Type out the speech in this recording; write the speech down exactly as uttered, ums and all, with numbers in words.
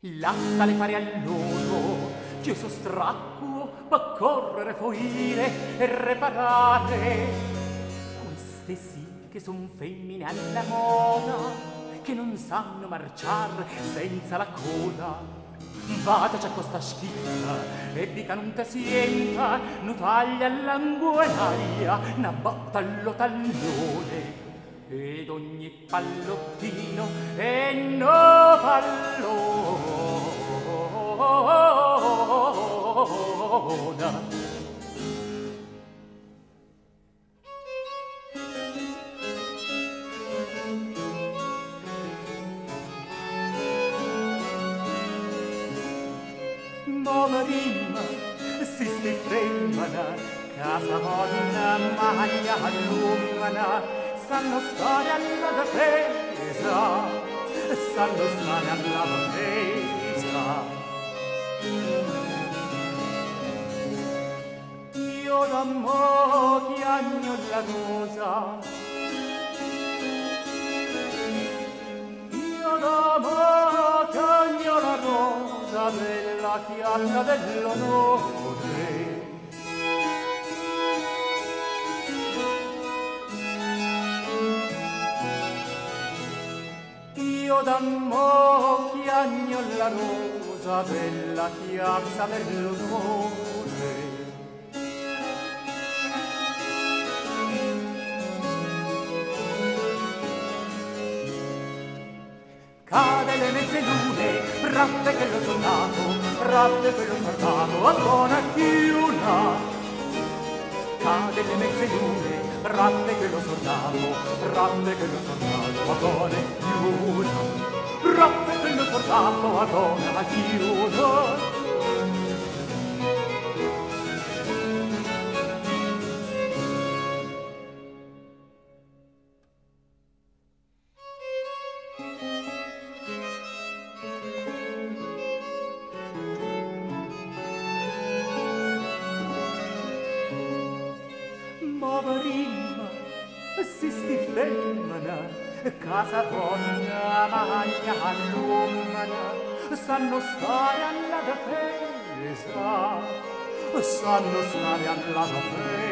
Lassale fare a loro, che io so stracco, pa' correre, foire e reparare. Queste sì che son femmine alla moda, che non sanno marciar senza la coda. Vataci a questa schitta e dica non te sienta, no taglia l'anguenaglia, na botta allo tallone. Ed ogni pallottino è no pallona. Moverim, si sti fremmana, casa donna maglia allumana, sanno stare alla difesa, sanno stare alla difesa. Io d'ammo chiagno la rosa, io d'ammo chiagno la rosa della chiazza dell'onore. Io d'ammo chiagno la rosa della chiazza dell'onore. Cade le mezze lune, frappe che l'ho soldato, frappe che l'ho salvato, a buona chiuna. Cade le mezze lune, frappe che l'ho soldato, frappe che l'ho soldato, a buona chiuna. Frappe che l'ho soldato, a buona chiuna. Moverim, si sti femmina, casa donna maglia allumana, sanno stare alla difesa, sanno stare alla difesa.